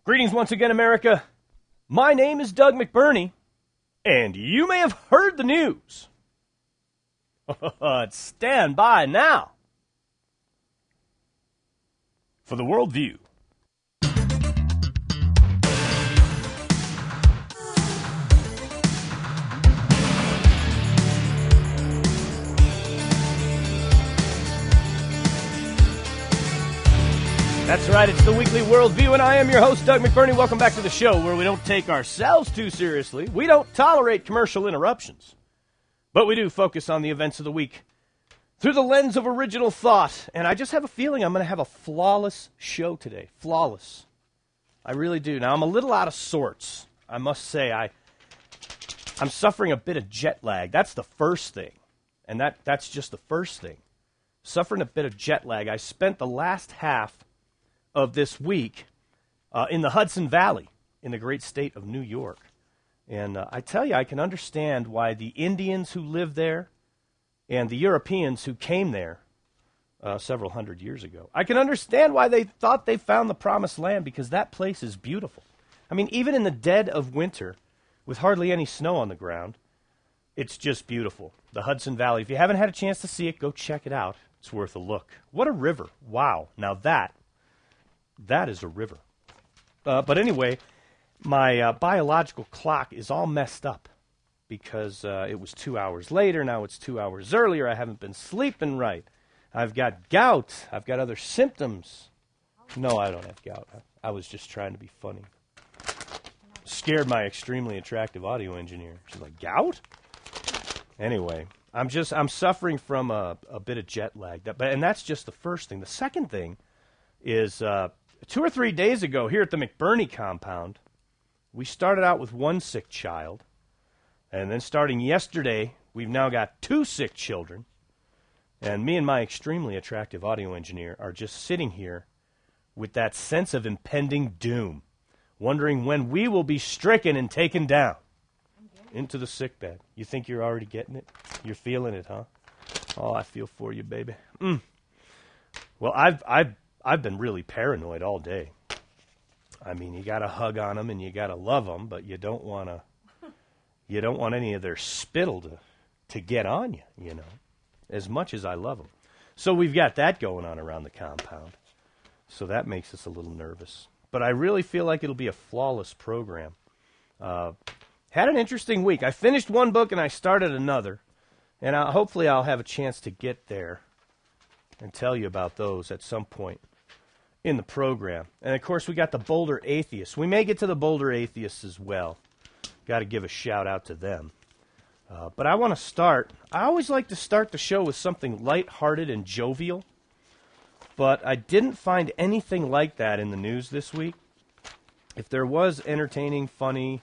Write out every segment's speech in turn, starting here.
Greetings once again, America. My name is Doug McBurney, and you may have heard the news. Stand by now for the Worldview. That's right, it's the Weekly Worldview, and I am your host, Doug McBurney. Welcome back to the show where we don't take ourselves too seriously. We don't tolerate commercial interruptions, but we do focus on the events of the week through the lens of original thought. And I just have a feeling I'm going to have a flawless show today. Flawless. I really do. Now, I'm a little out of sorts. I must say, I'm suffering a bit of jet lag. That's the first thing. And that's just the first thing. Suffering a bit of jet lag. I spent the last half of this week in the Hudson Valley in the great state of New York. And I tell you, I can understand why the Indians who live there and the Europeans who came there several hundred years ago, I can understand why they thought they found the promised land, because that place is beautiful. I mean, even in the dead of winter, with hardly any snow on the ground, it's just beautiful. The Hudson Valley. If you haven't had a chance to see it, go check it out. It's worth a look. What a river. Wow. Now that is a river. But anyway, my biological clock is all messed up because it was 2 hours later. Now it's 2 hours earlier. I haven't been sleeping right. I've got gout. I've got other symptoms. No, I don't have gout. I was just trying to be funny. Scared my extremely attractive audio engineer. She's like, gout? Anyway, I'm suffering from a bit of jet lag. And that's just the first thing. The second thing is 2 or 3 days ago here at the McBurney compound, we started out with one sick child, and then starting yesterday, we've now got 2 sick children, and me and my extremely attractive audio engineer are just sitting here with that sense of impending doom, wondering when we will be stricken and taken down into the sickbed. You think you're already getting it? You're feeling it, huh? Oh, I feel for you, baby. Well, I've been really paranoid all day. I mean, you got to hug on them and you got to love them, but you don't want any of their spittle to get on you, you know, as much as I love them. So we've got that going on around the compound. So that makes us a little nervous. But I really feel like it'll be a flawless program. Had an interesting week. I finished one book and I started another, and hopefully I'll have a chance to get there and tell you about those at some point in the program. And, of course, we got the Boulder Atheists. We may get to the Boulder Atheists as well. Got to give a shout-out to them. But I want to start. I always like to start the show with something lighthearted and jovial, but I didn't find anything like that in the news this week. If there was entertaining, funny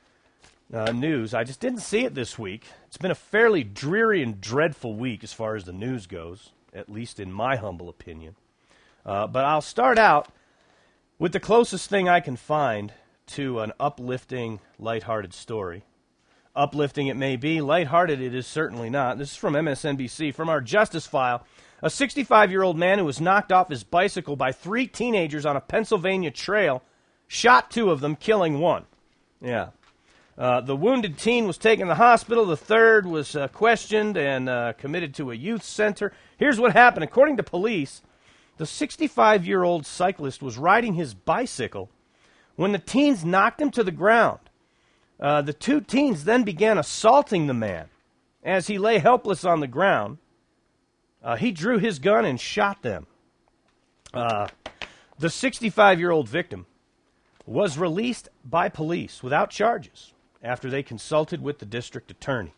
news, I just didn't see it this week. It's been a fairly dreary and dreadful week as far as the news goes, at least in my humble opinion. But I'll start out with the closest thing I can find to an uplifting, lighthearted story. Uplifting it may be, lighthearted it is certainly not. This is from MSNBC. From our Justice File, a 65-year-old man who was knocked off his bicycle by 3 teenagers on a Pennsylvania trail shot 2 of them, killing 1. Yeah. The wounded teen was taken to the hospital. The third was questioned and committed to a youth center. Here's what happened. According to police, the 65-year-old cyclist was riding his bicycle when the teens knocked him to the ground. The 2 teens then began assaulting the man. As he lay helpless on the ground, he drew his gun and shot them. The 65-year-old victim was released by police without charges after they consulted with the district attorney.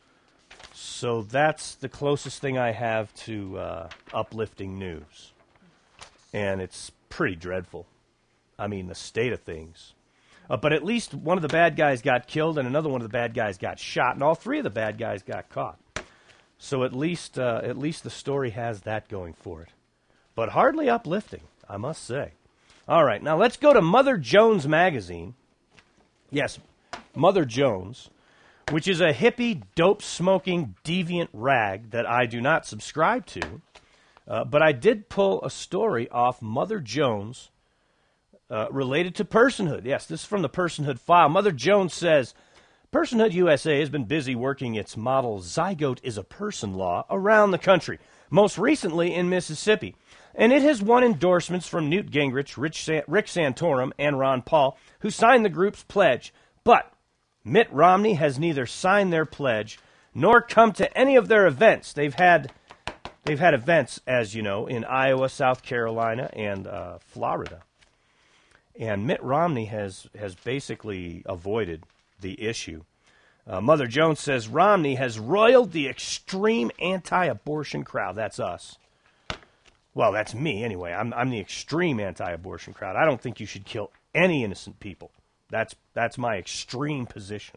So that's the closest thing I have to uplifting news. And it's pretty dreadful. I mean, the state of things. But at least one of the bad guys got killed and another one of the bad guys got shot, and all 3 of the bad guys got caught. So at least the story has that going for it. But hardly uplifting, I must say. All right, now let's go to Mother Jones magazine. Yes, Mother Jones, which is a hippie, dope-smoking, deviant rag that I do not subscribe to. But I did pull a story off Mother Jones related to personhood. Yes, this is from the Personhood File. Mother Jones says, Personhood USA has been busy working its model Zygote is a Person law around the country, most recently in Mississippi. And it has won endorsements from Newt Gingrich, Rick Santorum, and Ron Paul, who signed the group's pledge. But Mitt Romney has neither signed their pledge nor come to any of their events. They've had events, as you know, in Iowa, South Carolina, and Florida. And Mitt Romney has basically avoided the issue. Mother Jones says Romney has roiled the extreme anti-abortion crowd. That's us. Well, that's me anyway. I'm the extreme anti-abortion crowd. I don't think you should kill any innocent people. That's my extreme position.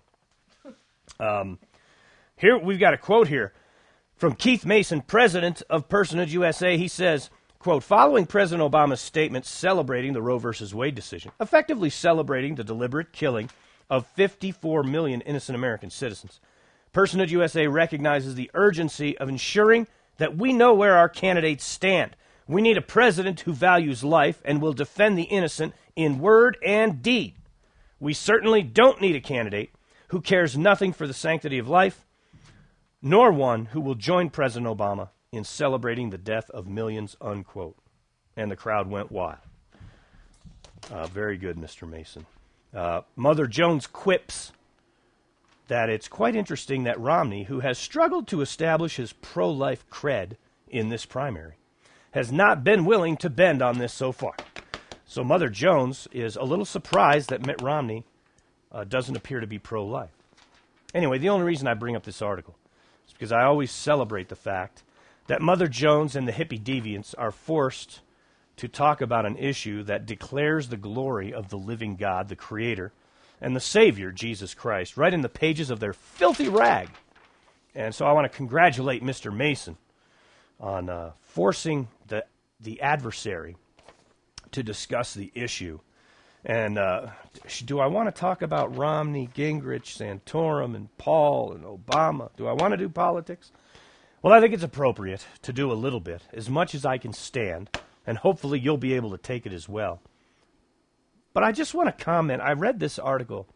Here we've got a quote here from Keith Mason, president of Personhood USA. He says, quote, following President Obama's statement celebrating the Roe v. Wade decision, effectively celebrating the deliberate killing of 54 million innocent American citizens, Personhood USA recognizes the urgency of ensuring that we know where our candidates stand. We need a president who values life and will defend the innocent in word and deed. We certainly don't need a candidate who cares nothing for the sanctity of life, nor one who will join President Obama in celebrating the death of millions, unquote. And the crowd went wild. Very good, Mr. Mason. Mother Jones quips that it's quite interesting that Romney, who has struggled to establish his pro-life cred in this primary, has not been willing to bend on this so far. So Mother Jones is a little surprised that Mitt Romney doesn't appear to be pro-life. Anyway, the only reason I bring up this article is because I always celebrate the fact that Mother Jones and the hippie deviants are forced to talk about an issue that declares the glory of the living God, the Creator, and the Savior, Jesus Christ, right in the pages of their filthy rag. And so I want to congratulate Mr. Mason on forcing the adversary to discuss the issue. And do I want to talk about Romney, Gingrich, Santorum, and Paul, and Obama? Do I want to do politics? Well, I think it's appropriate to do a little bit, as much as I can stand, and hopefully you'll be able to take it as well. But I just want to comment. I read this article.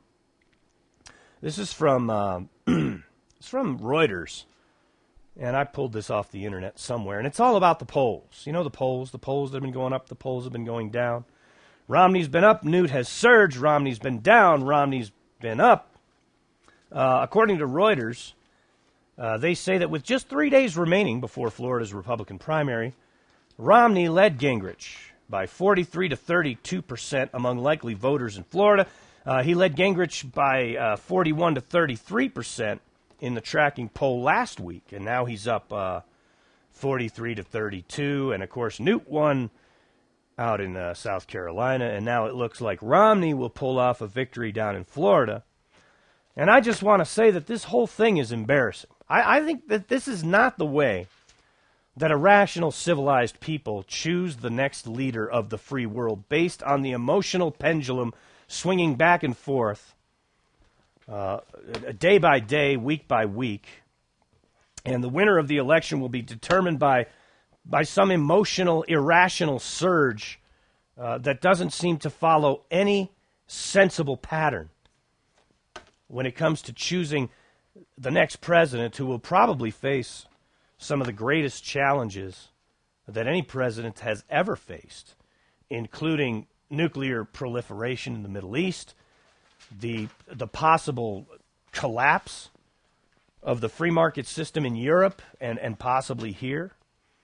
This is from it's from Reuters. And I pulled this off the internet somewhere. And it's all about the polls. You know the polls that have been going up, the polls have been going down. Romney's been up, Newt has surged. Romney's been down, Romney's been up. According to Reuters, they say that with just 3 days remaining before Florida's Republican primary, Romney led Gingrich by 43 to 32% among likely voters in Florida. He led Gingrich by 41 to 33% in the tracking poll last week, and now he's up 43 to 32. And of course, Newt won out in South Carolina, and now it looks like Romney will pull off a victory down in Florida. And I just want to say that this whole thing is embarrassing. I think that this is not the way that a rational, civilized people choose the next leader of the free world based on the emotional pendulum swinging back and forth day by day, week by week. And the winner of the election will be determined by some emotional, irrational surge that doesn't seem to follow any sensible pattern when it comes to choosing the next president, who will probably face some of the greatest challenges that any president has ever faced, including nuclear proliferation in the Middle East, the possible collapse of the free market system in Europe and possibly here.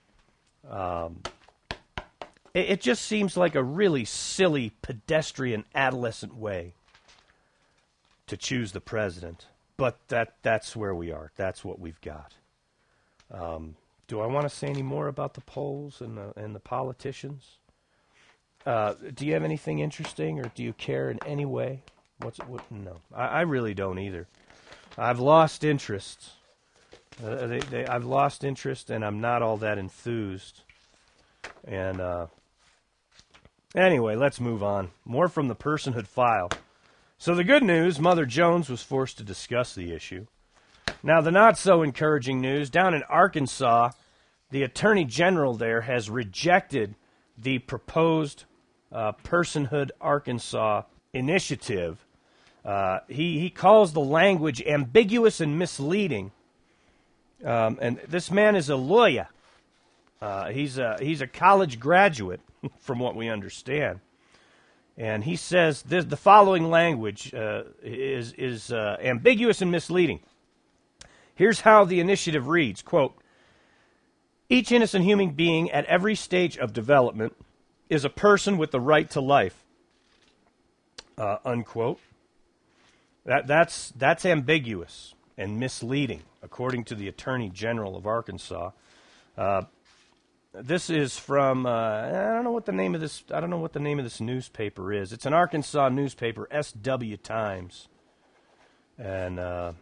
It just seems like a really silly, pedestrian, adolescent way to choose the president. But that's where we are. That's what we've got. Do I want to say any more about the polls and the politicians? Do you have anything interesting, or do you care in any way? No, I really don't either. I've lost interest. I've lost interest, and I'm not all that enthused. And anyway, let's move on. More from the Personhood File. So the good news, Mother Jones was forced to discuss the issue. Now, the not-so-encouraging news, down in Arkansas, the Attorney General there has rejected the proposed Personhood Arkansas initiative. He calls the language ambiguous and misleading. And this man is a lawyer. He's a college graduate, from what we understand. And he says the following language is ambiguous and misleading. Here's how the initiative reads, quote, each innocent human being at every stage of development is a person with the right to life, unquote. That's ambiguous and misleading, according to the Attorney General of Arkansas. This is from I don't know what the name of this newspaper is. It's an Arkansas newspaper, SW Times, and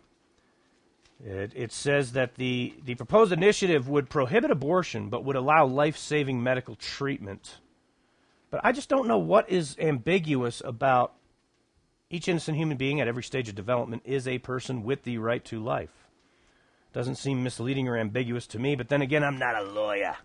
it says that the proposed initiative would prohibit abortion, but would allow life-saving medical treatment. But I just don't know what is ambiguous about each innocent human being at every stage of development is a person with the right to life. Doesn't seem misleading or ambiguous to me, but then again, I'm not a lawyer.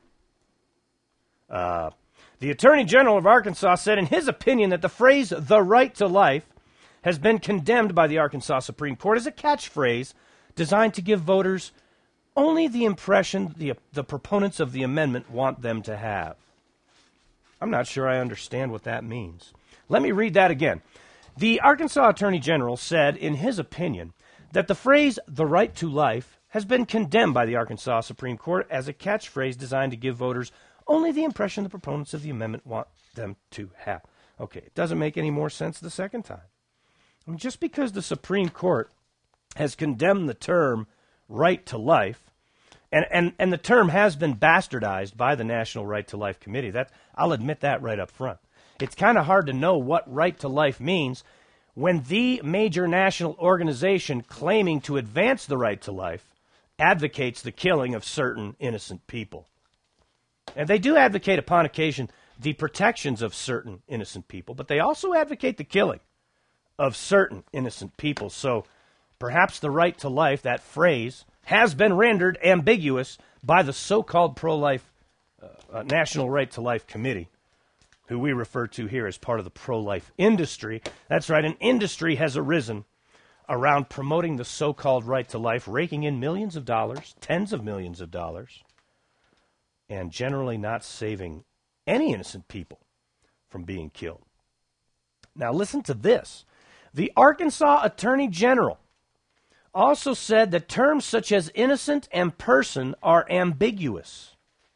The Attorney General of Arkansas said in his opinion that the phrase, the right to life, has been condemned by the Arkansas Supreme Court as a catchphrase designed to give voters only the impression the proponents of the amendment want them to have. I'm not sure I understand what that means. Let me read that again. The Arkansas Attorney General said in his opinion that the phrase, the right to life, has been condemned by the Arkansas Supreme Court as a catchphrase designed to give voters only the impression the proponents of the amendment want them to have. Okay, it doesn't make any more sense the second time. I mean, just because the Supreme Court has condemned the term right to life, and the term has been bastardized by the National Right to Life Committee. I'll admit that right up front. It's kind of hard to know what right to life means when the major national organization claiming to advance the right to life advocates the killing of certain innocent people. And they do advocate, upon occasion, the protections of certain innocent people, but they also advocate the killing of certain innocent people. So perhaps the right to life, that phrase, has been rendered ambiguous by the so-called pro-life National Right to Life Committee, who we refer to here as part of the pro-life industry. That's right, an industry has arisen around promoting the so-called right to life, raking in millions of dollars, tens of millions of dollars, and generally not saving any innocent people from being killed. Now listen to this. The Arkansas Attorney General also said that terms such as innocent and person are ambiguous.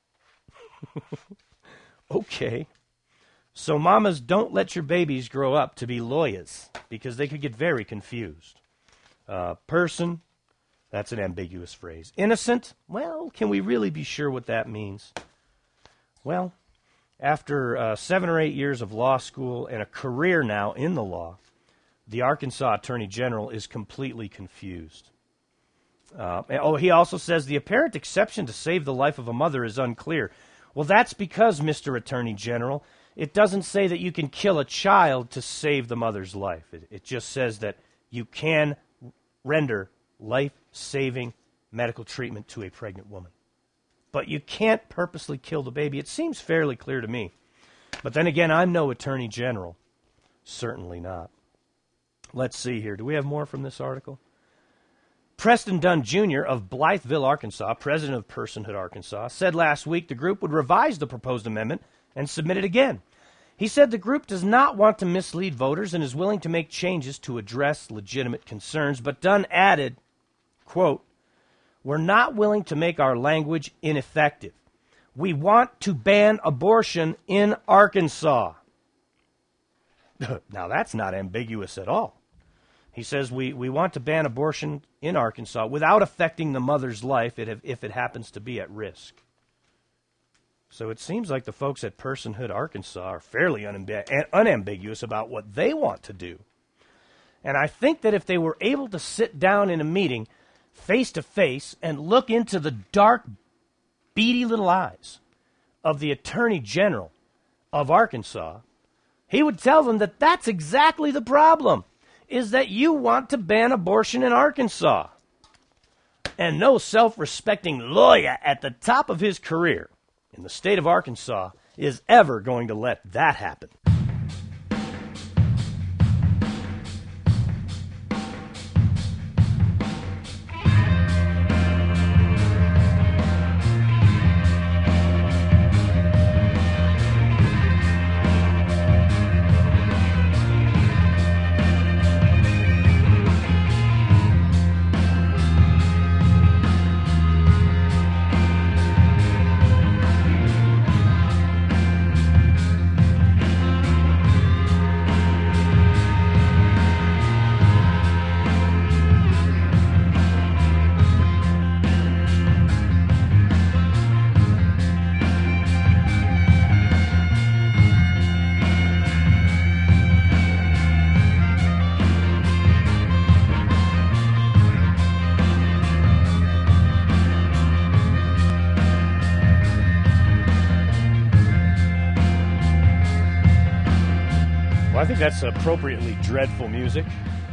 Okay. So mamas, don't let your babies grow up to be lawyers, because they could get very confused. Person, that's an ambiguous phrase. Innocent, well, can we really be sure what that means? Well, after 7 or 8 years of law school and a career now in the law, the Arkansas Attorney General is completely confused. He also says the apparent exception to save the life of a mother is unclear. Well, that's because, Mr. Attorney General, it doesn't say that you can kill a child to save the mother's life. It just says that you can render life-saving medical treatment to a pregnant woman. But you can't purposely kill the baby. It seems fairly clear to me. But then again, I'm no Attorney General. Certainly not. Let's see here. Do we have more from this article? Preston Dunn Jr. of Blytheville, Arkansas, president of Personhood Arkansas, said last week the group would revise the proposed amendment and submit it again. He said the group does not want to mislead voters and is willing to make changes to address legitimate concerns, but Dunn added, quote, "We're not willing to make our language ineffective. We want to ban abortion in Arkansas." Now that's not ambiguous at all. He says we want to ban abortion in Arkansas without affecting the mother's life if it happens to be at risk. So it seems like the folks at Personhood Arkansas are fairly unambiguous about what they want to do. And I think that if they were able to sit down in a meeting face to face and look into the dark, beady little eyes of the Attorney General of Arkansas, he would tell them that that's exactly the problem, is that you want to ban abortion in Arkansas. And no self-respecting lawyer at the top of his career in the state of Arkansas is ever going to let that happen. think that's appropriately dreadful music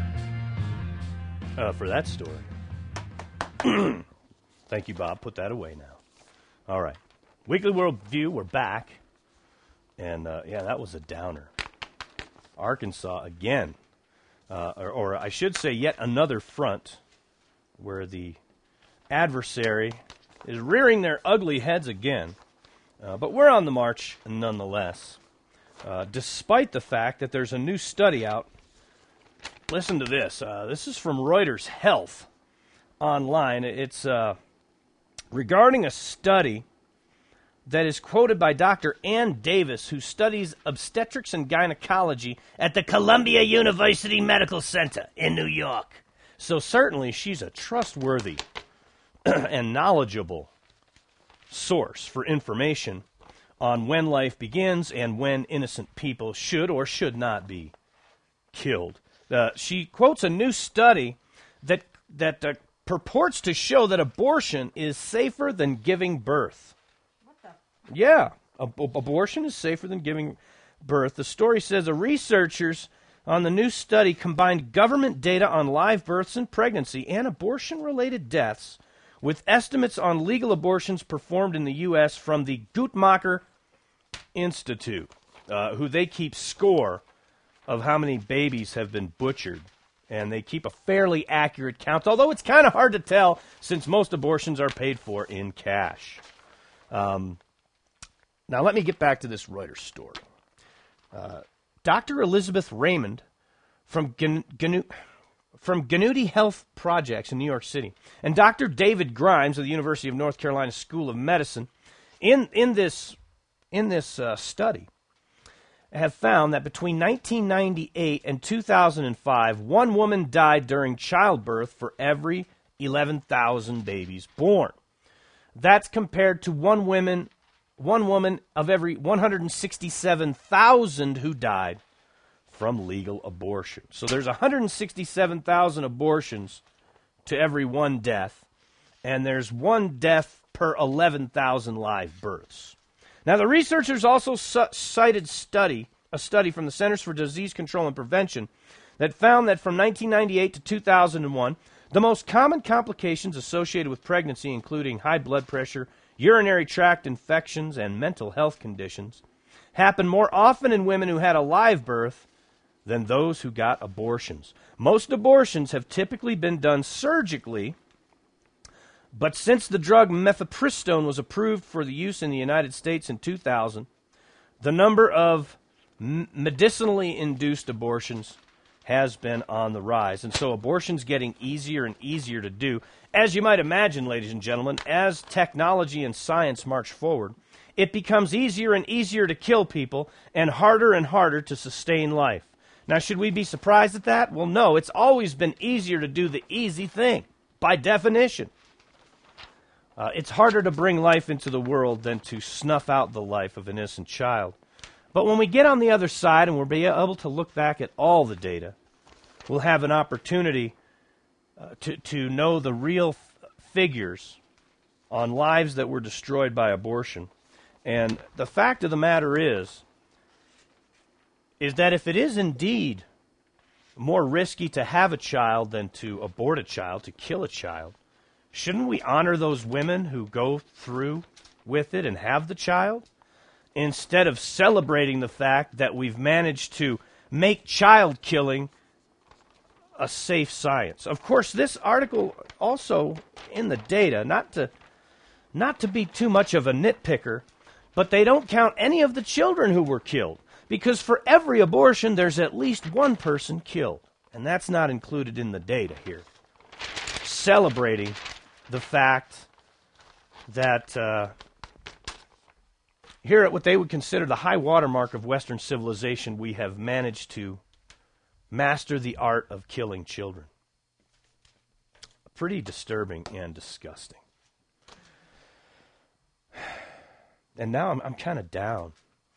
for that story. Thank you, Bob. Put that away now. All right. Weekly Worldview, we're back. And, that was a downer. Arkansas, again, or I should say yet another front where the adversary is rearing their ugly heads again. But we're on the march nonetheless, despite the fact that there's a new study out. Listen to this. This is from Reuters Health online. It's regarding a study that is quoted by Dr. Ann Davis, who studies obstetrics and gynecology at the Columbia University Medical Center in New York. So certainly she's a trustworthy and knowledgeable source for information on when life begins and when innocent people should or should not be killed. She quotes a new study that purports to show that abortion is safer than giving birth. Yeah, abortion is safer than giving birth. The story says researchers on the new study combined government data on live births and pregnancy and abortion-related deaths with estimates on legal abortions performed in the U.S. from the Guttmacher Institute, who they keep score of how many babies have been butchered. And they keep a fairly accurate count, although it's kind of hard to tell since most abortions are paid for in cash. Now, let me get back to this Reuters story. Dr. Elizabeth Raymond from Gannouty Health Projects in New York City and Dr. David Grimes of the University of North Carolina School of Medicine in this study have found that between 1998 and 2005, one woman died during childbirth for every 11,000 babies born. That's compared to one woman of every 167,000 who died from legal abortion. So there's 167,000 abortions to every one death, and there's one death per 11,000 live births. Now, the researchers also cited a study from the Centers for Disease Control and Prevention that found that from 1998 to 2001, the most common complications associated with pregnancy, including high blood pressure, urinary tract infections, and mental health conditions, happen more often in women who had a live birth than those who got abortions. Most abortions have typically been done surgically, but since the drug mifepristone was approved for the use in the United States in 2000, the number of medicinally induced abortions has been on the rise. And so abortion's getting easier and easier to do. As you might imagine, ladies and gentlemen, as technology and science march forward, it becomes easier and easier to kill people and harder to sustain life. Now, should we be surprised at that? Well, no, it's always been easier to do the easy thing, by definition. It's harder to bring life into the world than to snuff out the life of an innocent child. But when we get on the other side and we'll be able to look back at all the data, we'll have an opportunity to know the real figures on lives that were destroyed by abortion. And the fact of the matter is that if it is indeed more risky to have a child than to abort a child, to kill a child, shouldn't we honor those women who go through with it and have the child, instead of celebrating the fact that we've managed to make child killing a safe science? Of course, this article also in the data, not to be too much of a nitpicker, but they don't count any of the children who were killed, because for every abortion there's at least one person killed, and that's not included in the data here. Celebrating the fact that here at what they would consider the high watermark of Western civilization, we have managed to master the art of killing children. Pretty disturbing and disgusting. And now I'm kind of down.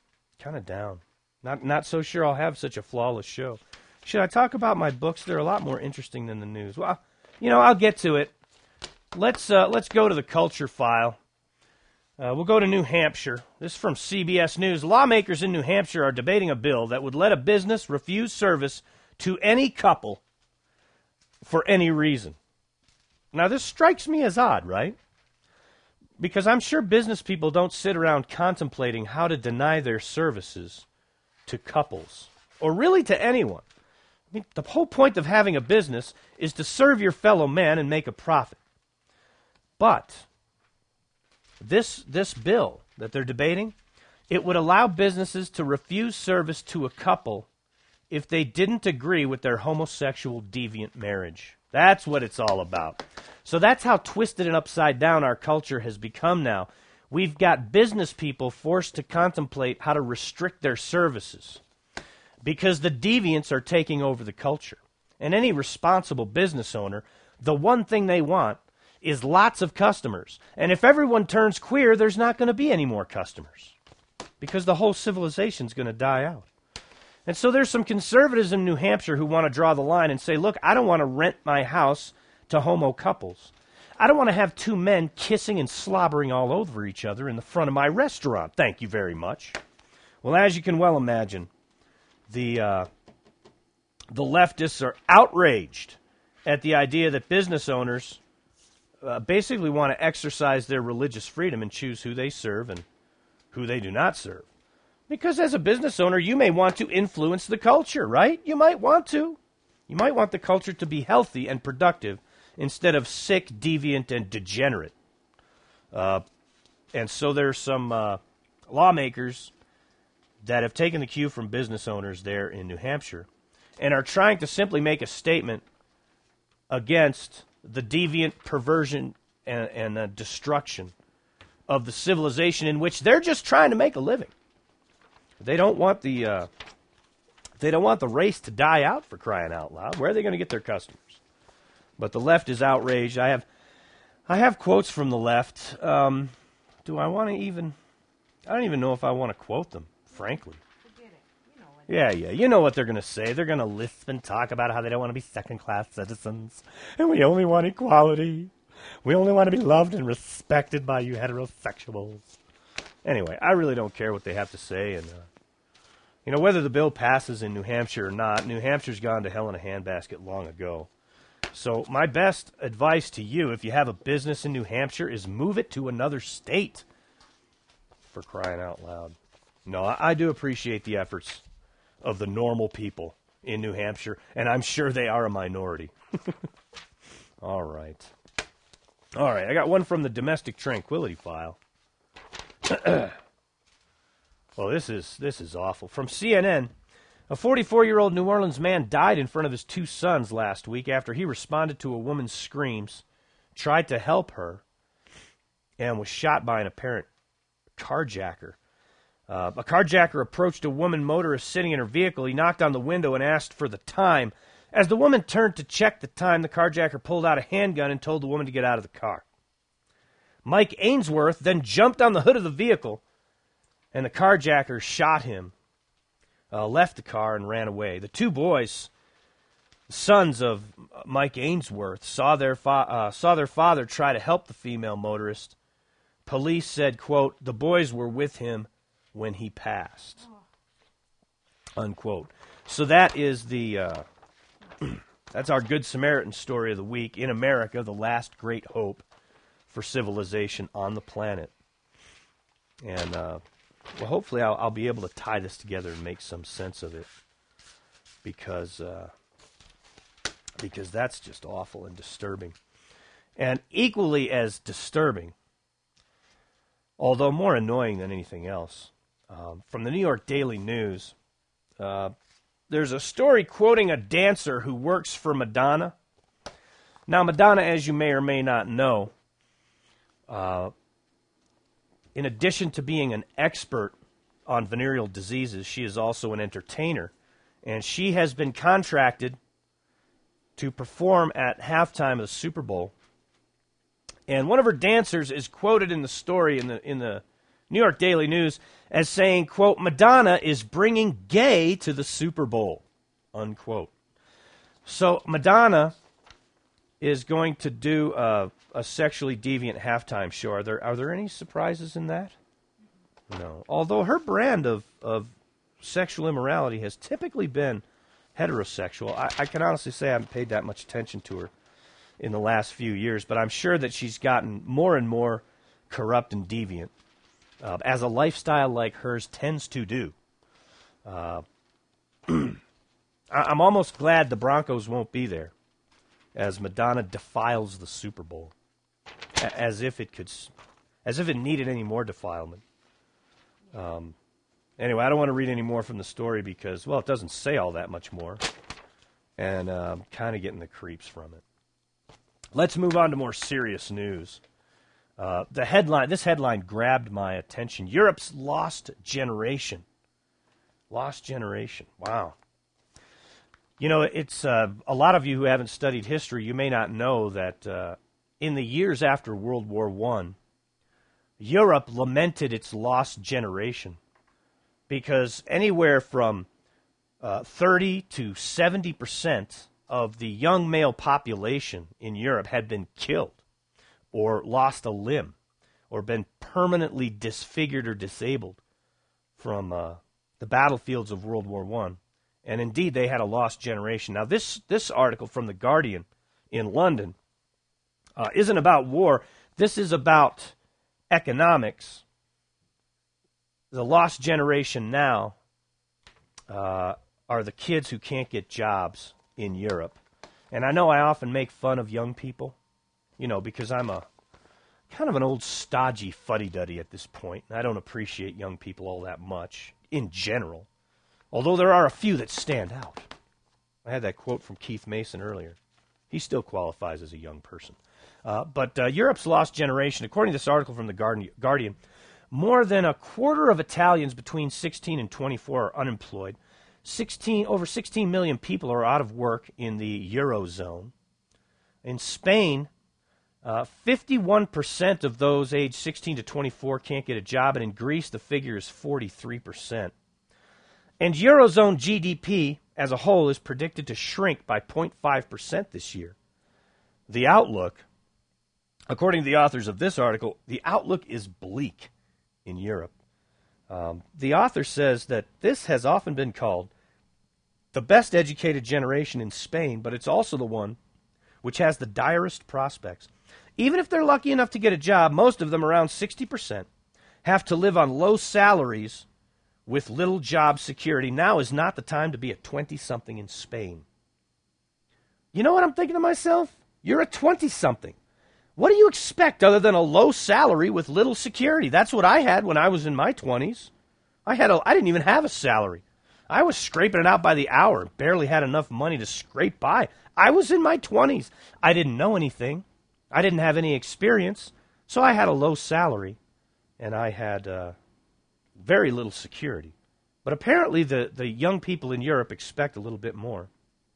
Not so sure I'll have such a flawless show. Should I talk about my books? They're a lot more interesting than the news. Well, I'll get to it. Let's go to the culture file. We'll go to New Hampshire. This is from CBS News. Lawmakers in New Hampshire are debating a bill that would let a business refuse service to any couple for any reason. Now, this strikes me as odd, right? Because I'm sure business people don't sit around contemplating how to deny their services to couples, or really to anyone. I mean, the whole point of having a business is to serve your fellow man and make a profit. But this bill that they're debating, it would allow businesses to refuse service to a couple if they didn't agree with their homosexual deviant marriage. That's what it's all about. So that's how twisted and upside down our culture has become now. We've got business people forced to contemplate how to restrict their services because the deviants are taking over the culture. And any responsible business owner, the one thing they want is lots of customers. And if everyone turns queer, there's not going to be any more customers because the whole civilization's going to die out. And so there's some conservatives in New Hampshire who want to draw the line and say, look, I don't want to rent my house to homo couples. I don't want to have two men kissing and slobbering all over each other in the front of my restaurant. Thank you very much. Well, as you can well imagine, the leftists are outraged at the idea that business owners basically want to exercise their religious freedom and choose who they serve and who they do not serve. Because as a business owner, you may want to influence the culture, right? You might want to. You might want the culture to be healthy and productive instead of sick, deviant, and degenerate. And so there's some lawmakers that have taken the cue from business owners there in New Hampshire and are trying to simply make a statement against the deviant perversion and destruction of the civilization in which they're just trying to make a living. They don't want the race to die out, for crying out loud. Where are they going to get their customers? But the left is outraged. I have quotes from the left. Do I want to even? I don't even know if I want to quote them, frankly. Forget it. Yeah. You know what they're going to say. They're going to lisp and talk about how they don't want to be second-class citizens, and we only want equality. We only want to be loved and respected by you heterosexuals. Anyway, I really don't care what they have to say, and whether the bill passes in New Hampshire or not, New Hampshire's gone to hell in a handbasket long ago. So my best advice to you, if you have a business in New Hampshire, is move it to another state, for crying out loud. No, I do appreciate the efforts of the normal people in New Hampshire, and I'm sure they are a minority. All right, I got one from the Domestic Tranquility File. Well, this is awful. From CNN, a 44-year-old New Orleans man died in front of his two sons last week after he responded to a woman's screams, tried to help her, and was shot by an apparent carjacker. A carjacker approached a woman motorist sitting in her vehicle. He knocked on the window and asked for the time. As the woman turned to check the time, the carjacker pulled out a handgun and told the woman to get out of the car. Mike Ainsworth then jumped on the hood of the vehicle, and the carjacker shot him, left the car, and ran away. The two boys, sons of Mike Ainsworth, saw their father try to help the female motorist. Police said, quote, the boys were with him when he passed, unquote. So that is that's our Good Samaritan story of the week. In America, the last great hope for civilization on the planet. And, well, hopefully I'll be able to tie this together and make some sense of it, because that's just awful and disturbing. And equally as disturbing, although more annoying than anything else, from the New York Daily News, there's a story quoting a dancer who works for Madonna. Now, Madonna, as you may or may not know, in addition to being an expert on venereal diseases, she is also an entertainer, and she has been contracted to perform at halftime of the Super Bowl. And one of her dancers is quoted in the story in the New York Daily News as saying, quote, Madonna is bringing gay to the Super Bowl, unquote. So Madonna is going to do a sexually deviant halftime show. Are there any surprises in that? No. Although her brand of sexual immorality has typically been heterosexual, I can honestly say I haven't paid that much attention to her in the last few years, but I'm sure that she's gotten more and more corrupt and deviant, as a lifestyle like hers tends to do. I'm almost glad the Broncos won't be there, as Madonna defiles the Super Bowl, as if it needed any more defilement. Anyway, I don't want to read any more from the story because, well, it doesn't say all that much more, and I'm kind of getting the creeps from it. Let's move on to more serious news. This headline grabbed my attention. Europe's lost generation. Lost generation. Wow. You know, it's a lot of you who haven't studied history, you may not know that in the years after World War I, Europe lamented its lost generation because anywhere from 30 to 70% of the young male population in Europe had been killed or lost a limb or been permanently disfigured or disabled from the battlefields of World War I. And indeed, they had a lost generation. Now, this article from The Guardian in London isn't about war. This is about economics. The lost generation now are the kids who can't get jobs in Europe. And I know I often make fun of young people, you know, because I'm a kind of an old stodgy fuddy-duddy at this point. I don't appreciate young people all that much in general, although there are a few that stand out. I had that quote from Keith Mason earlier. He still qualifies as a young person. But Europe's lost generation, according to this article from The Guardian, more than a quarter of Italians between 16 and 24 are unemployed. Over 16 million people are out of work in the Eurozone. In Spain, 51% of those aged 16 to 24 can't get a job, and in Greece, the figure is 43%. And Eurozone GDP as a whole is predicted to shrink by 0.5% this year. The outlook, according to the authors of this article, the outlook is bleak in Europe. The author says that this has often been called the best educated generation in Spain, but it's also the one which has the direst prospects. Even if they're lucky enough to get a job, most of them, around 60%, have to live on low salaries with little job security. Now is not the time to be a 20-something in Spain. You know what I'm thinking to myself? You're a 20-something. What do you expect other than a low salary with little security? That's what I had when I was in my 20s. I didn't even have a salary. I was scraping it out by the hour, barely had enough money to scrape by. I was in my 20s. I didn't know anything. I didn't have any experience, so I had a low salary, and I had very little security. But apparently the young people in Europe expect a little bit more.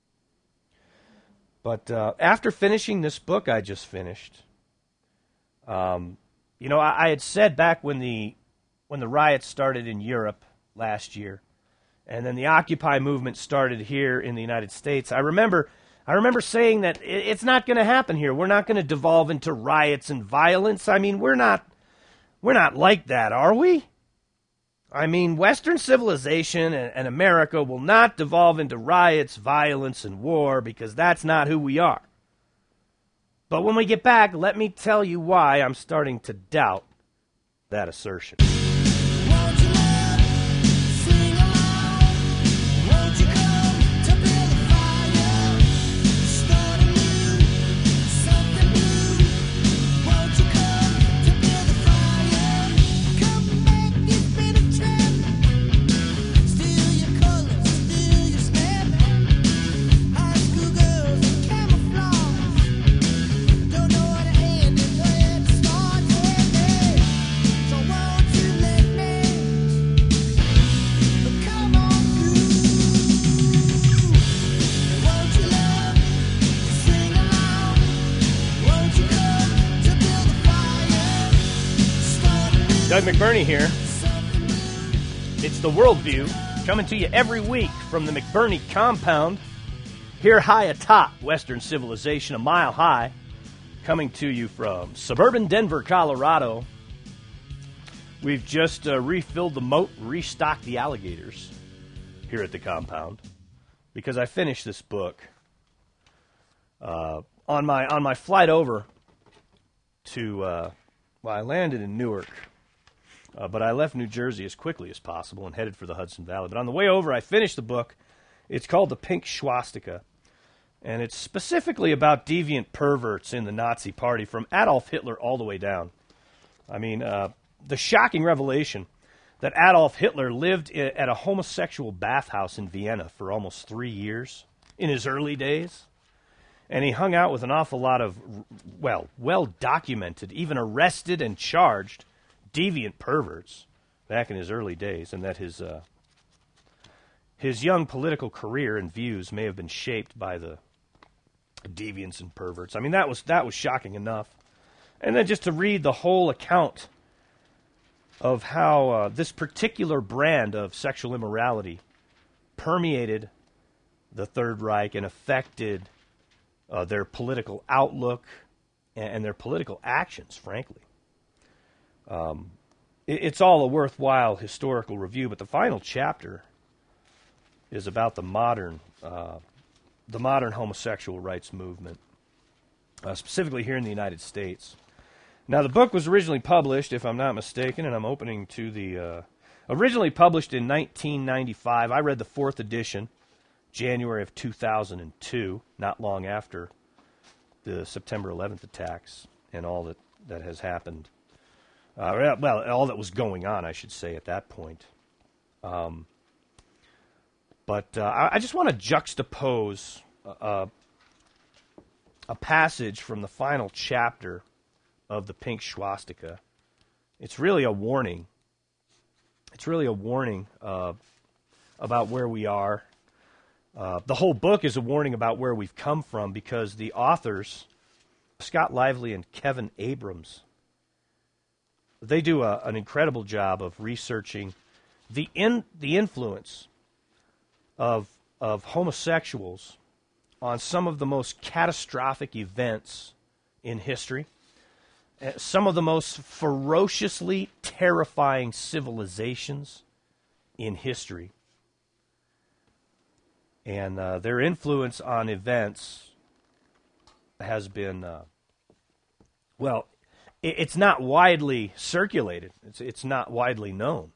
But after finishing this book I just finished, you know, I had said back when the riots started in Europe last year, and then the Occupy movement started here in the United States, I remember saying that it's not going to happen here. We're not going to devolve into riots and violence. I mean, we're not like that, are we? I mean, Western civilization and America will not devolve into riots, violence, and war because that's not who we are. But when we get back, let me tell you why I'm starting to doubt that assertion. Doug McBurney here. It's The Worldview, coming to you every week from the McBurney compound here high atop Western civilization, a mile high, coming to you from suburban Denver, Colorado. We've just refilled the moat, restocked the alligators here at the compound, because I finished this book on my flight over to, I landed in Newark, but I left New Jersey as quickly as possible and headed for the Hudson Valley. But on the way over, I finished the book. It's called The Pink Swastika, and it's specifically about deviant perverts in the Nazi Party from Adolf Hitler all the way down. I mean, the shocking revelation that Adolf Hitler lived at a homosexual bathhouse in Vienna for almost 3 years in his early days. And he hung out with an awful lot of, well-documented, even arrested and charged deviant perverts back in his early days, and that his young political career and views may have been shaped by the deviants and perverts. I mean, that was shocking enough. And then just to read the whole account of how this particular brand of sexual immorality permeated the Third Reich and affected their political outlook and their political actions, frankly. It's all a worthwhile historical review, but the final chapter is about the modern homosexual rights movement, specifically here in the United States. Now, the book was originally published, if I'm not mistaken, and I'm opening to the... originally published in 1995. I read the 4th edition, January of 2002, not long after the September 11th attacks and all that has happened. All that was going on, I should say, at that point. But I just want to juxtapose a passage from the final chapter of The Pink Swastika. It's really a warning. It's really a warning about where we are. The whole book is a warning about where we've come from, because the authors, Scott Lively and Kevin Abrams, they do an incredible job of researching the influence of homosexuals on some of the most catastrophic events in history, some of the most ferociously terrifying civilizations in history. And their influence on events has been, it's not widely circulated. It's not widely known.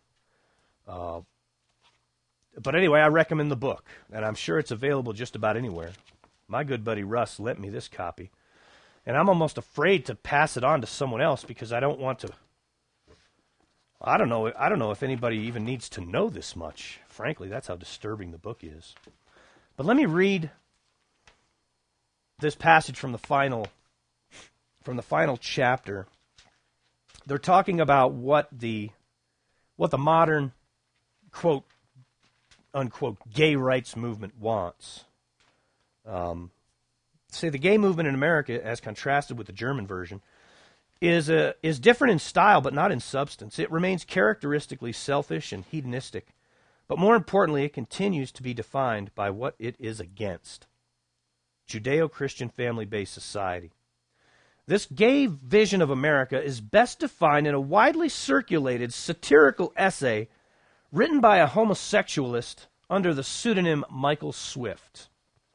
But anyway, I recommend the book, and I'm sure it's available just about anywhere. My good buddy Russ lent me this copy, and I'm almost afraid to pass it on to someone else because I don't want to. I don't know if anybody even needs to know this much. Frankly, that's how disturbing the book is. But let me read this passage from the final chapter. They're talking about what the modern, quote unquote, gay rights movement wants. Say the gay movement in America, as contrasted with the German version, is different in style but not in substance. It remains characteristically selfish and hedonistic, but more importantly, it continues to be defined by what it is against: Judeo-Christian family-based society. This gay vision of America is best defined in a widely circulated satirical essay written by a homosexualist under the pseudonym Michael Swift.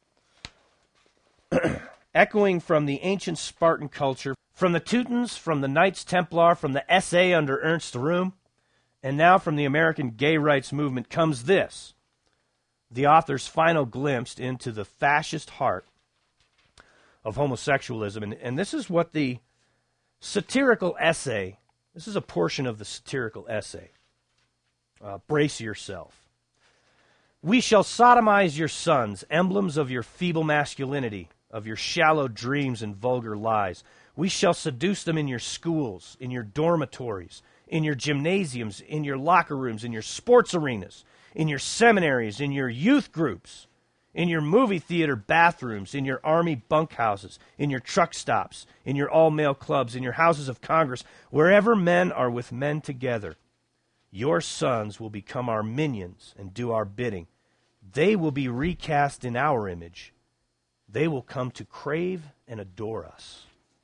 Echoing from the ancient Spartan culture, from the Teutons, from the Knights Templar, from the SA under Ernst Röhm, and now from the American gay rights movement comes this, the author's final glimpse into the fascist heart of homosexualism. And this is what the satirical essay, this is a portion of the satirical essay. Brace yourself. We shall sodomize your sons, emblems of your feeble masculinity, of your shallow dreams and vulgar lies. We shall seduce them in your schools, in your dormitories, in your gymnasiums, in your locker rooms, in your sports arenas, in your seminaries, in your youth groups, in your movie theater bathrooms, in your army bunkhouses, in your truck stops, in your all-male clubs, in your houses of Congress, wherever men are with men together. Your sons will become our minions and do our bidding. They will be recast in our image, they will come to crave and adore us.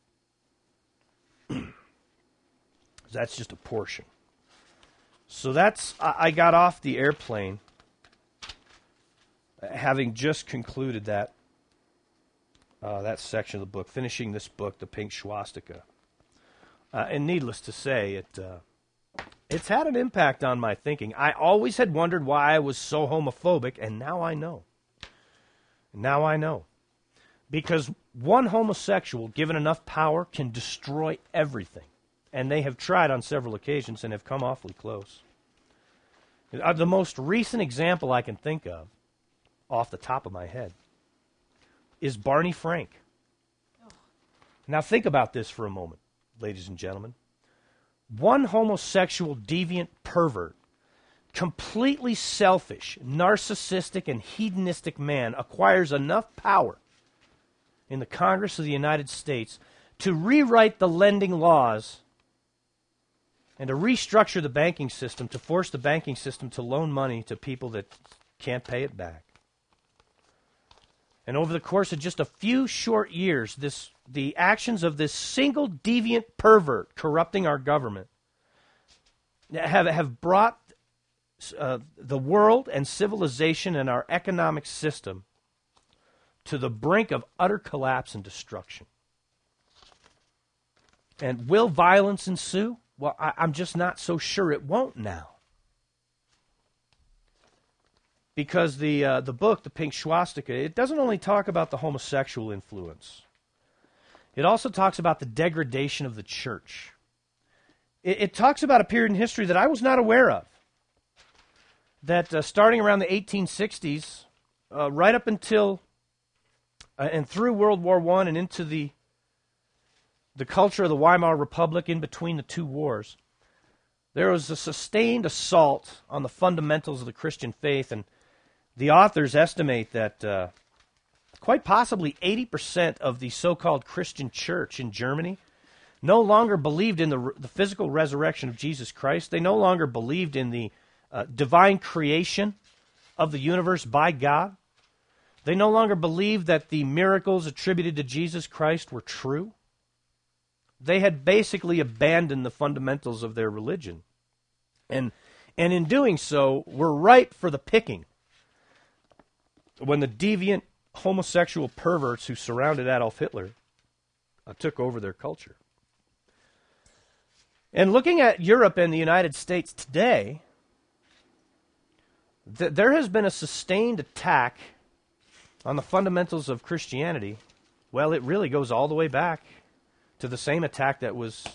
That's just a portion. So I got off the airplane having just concluded that section of the book, finishing this book, The Pink Swastika. And needless to say, it's had an impact on my thinking. I always had wondered why I was so homophobic, and now I know. Now I know. Because one homosexual, given enough power, can destroy everything. And they have tried on several occasions and have come awfully close. The most recent example I can think of, off the top of my head, is Barney Frank. Oh. Now think about this for a moment, ladies and gentlemen. One homosexual deviant pervert, completely selfish, narcissistic, and hedonistic man acquires enough power in the Congress of the United States to rewrite the lending laws and to restructure the banking system, to force the banking system to loan money to people that can't pay it back. And over the course of just a few short years, the actions of this single deviant pervert corrupting our government have brought the world and civilization and our economic system to the brink of utter collapse and destruction. And will violence ensue? Well, I'm just not so sure it won't now. Because the book, The Pink Swastika, it doesn't only talk about the homosexual influence. It also talks about the degradation of the church. It talks about a period in history that I was not aware of. That starting around the 1860s, right up until and through World War I and into the culture of the Weimar Republic in between the two wars, there was a sustained assault on the fundamentals of the Christian faith, and the authors estimate that quite possibly 80% of the so-called Christian church in Germany no longer believed in the physical resurrection of Jesus Christ. They no longer believed in the divine creation of the universe by God. They no longer believed that the miracles attributed to Jesus Christ were true. They had basically abandoned the fundamentals of their religion. And in doing so, were ripe for the picking when the deviant homosexual perverts who surrounded Adolf Hitler took over their culture. And looking at Europe and the United States today, there has been a sustained attack on the fundamentals of Christianity. Well, it really goes all the way back to the same attack that was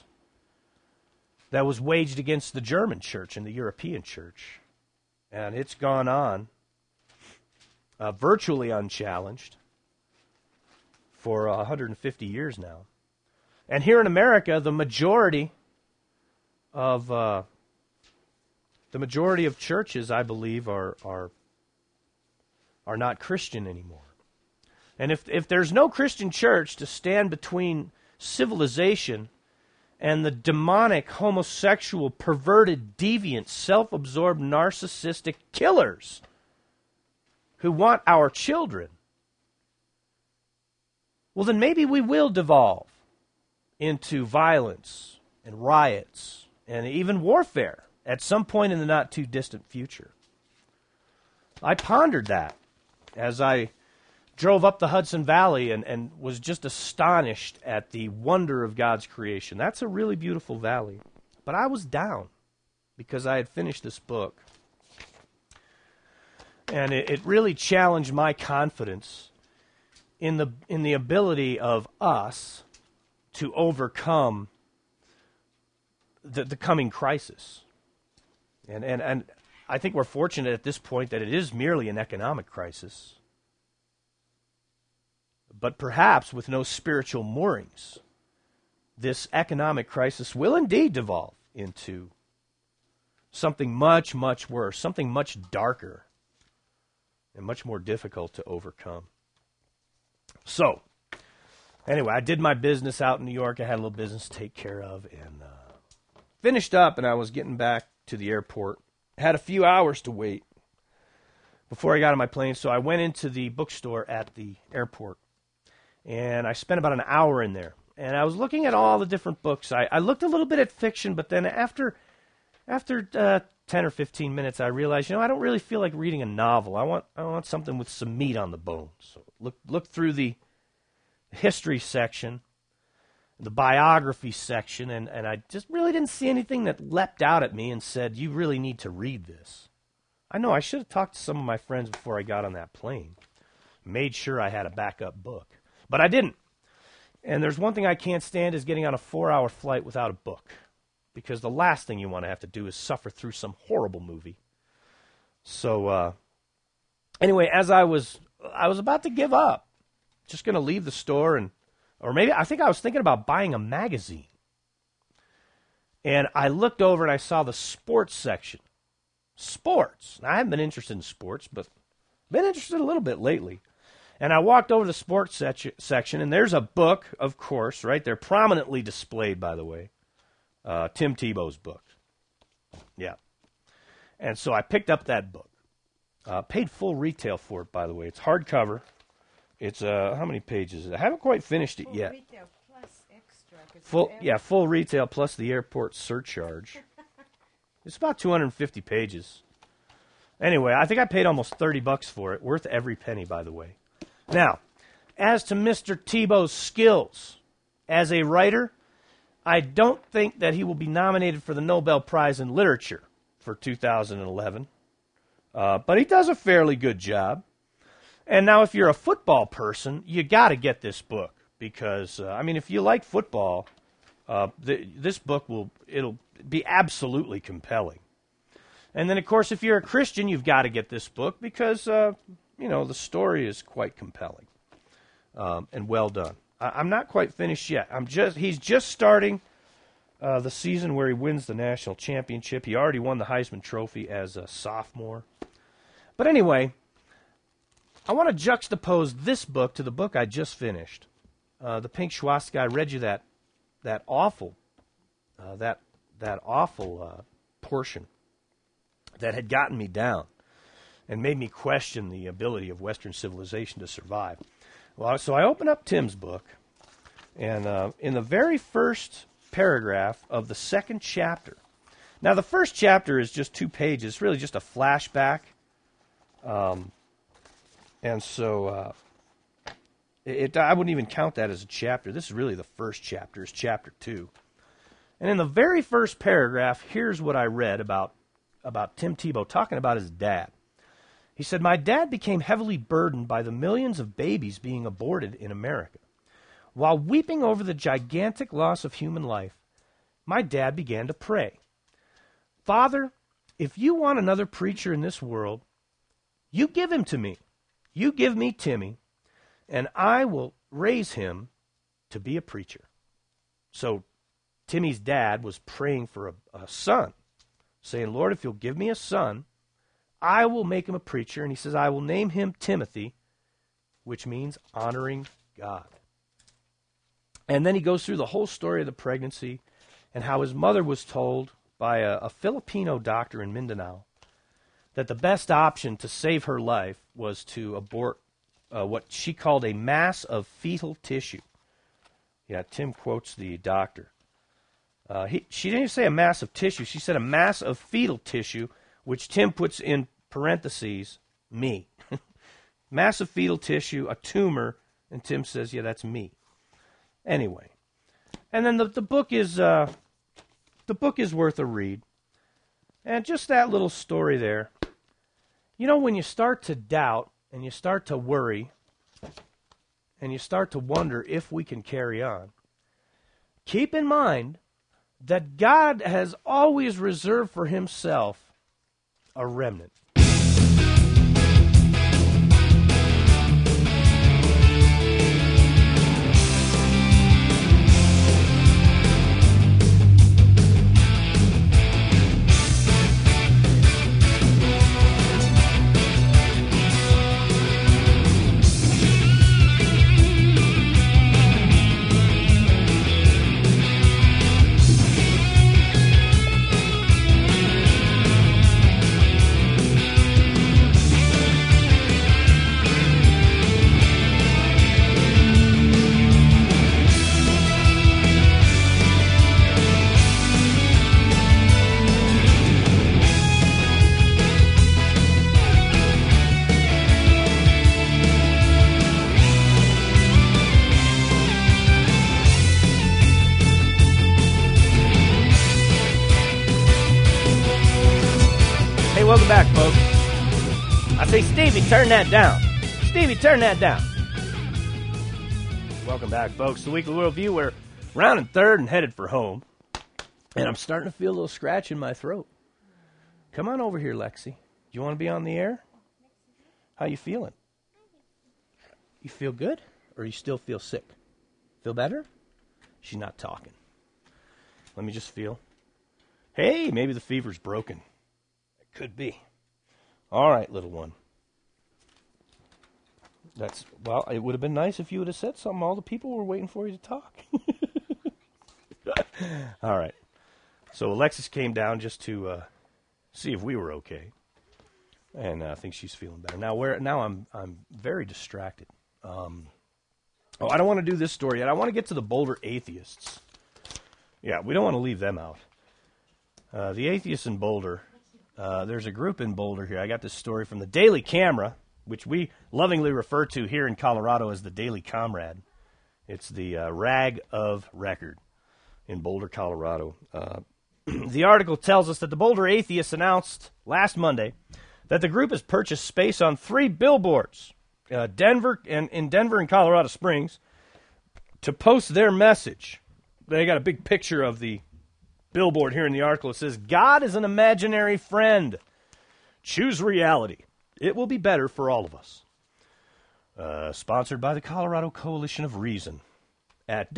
waged against the German church and the European church. And it's gone on virtually unchallenged for 150 years now. And here in America, the majority of churches, I believe, are not Christian anymore. And if there's no Christian church to stand between civilization and the demonic, homosexual, perverted, deviant, self-absorbed, narcissistic killers who want our children, well, then maybe we will devolve into violence and riots and even warfare at some point in the not-too-distant future. I pondered that as I drove up the Hudson Valley and was just astonished at the wonder of God's creation. That's a really beautiful valley. But I was down because I had finished this book. And it really challenged my confidence in the ability of us to overcome the coming crisis. And I think we're fortunate at this point that it is merely an economic crisis. But perhaps with no spiritual moorings, this economic crisis will indeed devolve into something much, much worse, something much darker and much more difficult to overcome. So, anyway, I did my business out in New York. I had a little business to take care of and finished up, and I was getting back to the airport. Had a few hours to wait before I got on my plane, so I went into the bookstore at the airport. And I spent about an hour in there. And I was looking at all the different books. I looked a little bit at fiction, but then after 10 or 15 minutes, I realized, I don't really feel like reading a novel. I want something with some meat on the bone. So look through the history section, the biography section, and I just really didn't see anything that leapt out at me and said, you really need to read this. I know I should have talked to some of my friends before I got on that plane. Made sure I had a backup book. But I didn't. And there's one thing I can't stand is getting on a 4-hour flight without a book. Because the last thing you want to have to do is suffer through some horrible movie. So, anyway, as I was about to give up, just going to leave the store, or maybe I think I was thinking about buying a magazine. And I looked over and I saw the sports section. Sports. Now, I haven't been interested in sports, but been interested a little bit lately. And I walked over to the sports section, and there's a book, of course, right there, prominently displayed, by the way. Tim Tebow's book. Yeah. And so I picked up that book. Paid full retail for it, by the way. It's hardcover. It's, how many pages is it? I haven't quite finished it yet. Full retail plus extra. Full retail plus the airport surcharge. It's about 250 pages. Anyway, I think I paid almost $30 for it. Worth every penny, by the way. Now, as to Mr. Tebow's skills as a writer, I don't think that he will be nominated for the Nobel Prize in Literature for 2011. But he does a fairly good job. And now if you're a football person, you got to get this book. Because, if you like football, this book it'll be absolutely compelling. And then, of course, if you're a Christian, you've got to get this book because, the story is quite compelling and well done. I'm not quite finished yet. He's just starting the season where he wins the national championship. He already won the Heisman Trophy as a sophomore. But anyway, I want to juxtapose this book to the book I just finished. The Pink Swastika. I read you that awful portion that had gotten me down and made me question the ability of Western civilization to survive. Well, so I open up Tim's book, and in the very first paragraph of the second chapter. Now, the first chapter is just 2 pages. It's really just a flashback. And so I wouldn't even count that as a chapter. This is really the first chapter. It's chapter 2. And in the very first paragraph, here's what I read about Tim Tebow talking about his dad. He said, "My dad became heavily burdened by the millions of babies being aborted in America. While weeping over the gigantic loss of human life, my dad began to pray. Father, if you want another preacher in this world, you give him to me. You give me Timmy, and I will raise him to be a preacher." So Timmy's dad was praying for a son, saying, Lord, if you'll give me a son, I will make him a preacher. And he says, I will name him Timothy, which means honoring God. And then he goes through the whole story of the pregnancy and how his mother was told by a Filipino doctor in Mindanao that the best option to save her life was to abort what she called a mass of fetal tissue. Yeah, Tim quotes the doctor. She didn't even say a mass of tissue. She said a mass of fetal tissue, which Tim puts in parentheses, me. Mass of fetal tissue, a tumor, and Tim says, yeah, that's me. Anyway, and then the book is worth a read. And just that little story there. When you start to doubt and you start to worry and you start to wonder if we can carry on, keep in mind that God has always reserved for himself a remnant. say, Stevie, turn that down. Stevie, turn that down. Welcome back, folks, to Weekly Worldview. We're rounding third and headed for home. And I'm starting to feel a little scratch in my throat. Come on over here, Lexi. Do you want to be on the air? How you feeling? You feel good? Or you still feel sick? Feel better? She's not talking. Let me just feel. Hey, maybe the fever's broken. It could be. All right, little one. Well, it would have been nice if you would have said something. All the people were waiting for you to talk. All right. So Alexis came down just to see if we were okay, and I think she's feeling better. Now I'm very distracted. I don't want to do this story yet. I want to get to the Boulder atheists. Yeah, we don't want to leave them out. The atheists in Boulder. There's a group in Boulder here. I got this story from the Daily Camera, which we lovingly refer to here in Colorado as the Daily Comrade. It's the rag of record in Boulder, Colorado. The article tells us that the Boulder Atheists announced last Monday that the group has purchased space on 3 billboards, in Denver and Colorado Springs, to post their message. They got a big picture of the billboard here in the article. It says, "God is an imaginary friend. Choose reality. It will be better for all of us." Sponsored by the Colorado Coalition of Reason at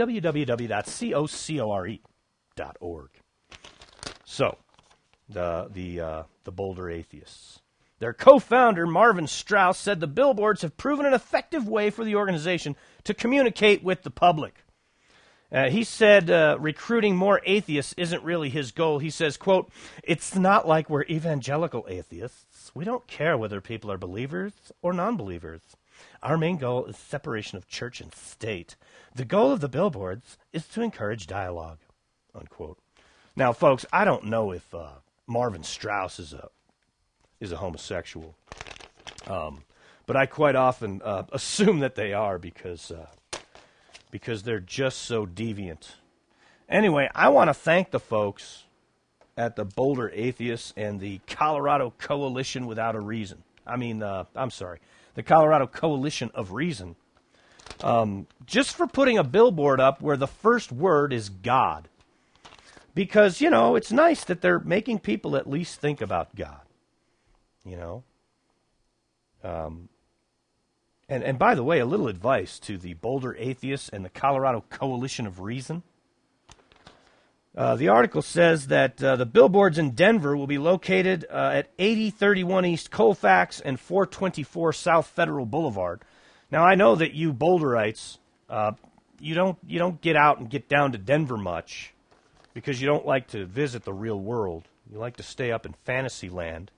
www.cocore.org. So, the Boulder Atheists. Their co-founder, Marvin Strauss, said the billboards have proven an effective way for the organization to communicate with the public. He said recruiting more atheists isn't really his goal. He says, quote, "It's not like we're evangelical atheists. We don't care whether people are believers or non-believers. Our main goal is separation of church and state. The goal of the billboards is to encourage dialogue," unquote. Now, folks, I don't know if Marvin Strauss is a homosexual, but I quite often assume that they are because they're just so deviant. Anyway, I want to thank the folks at the Boulder Atheists and the Colorado Coalition Without a Reason. The Colorado Coalition of Reason, just for putting a billboard up where the first word is God. Because, it's nice that they're making people at least think about God. And by the way, a little advice to the Boulder Atheists and the Colorado Coalition of Reason. The article says that the billboards in Denver will be located at 8031 East Colfax and 424 South Federal Boulevard. Now, I know that you Boulderites, you don't get out and get down to Denver much because you don't like to visit the real world. You like to stay up in fantasy land.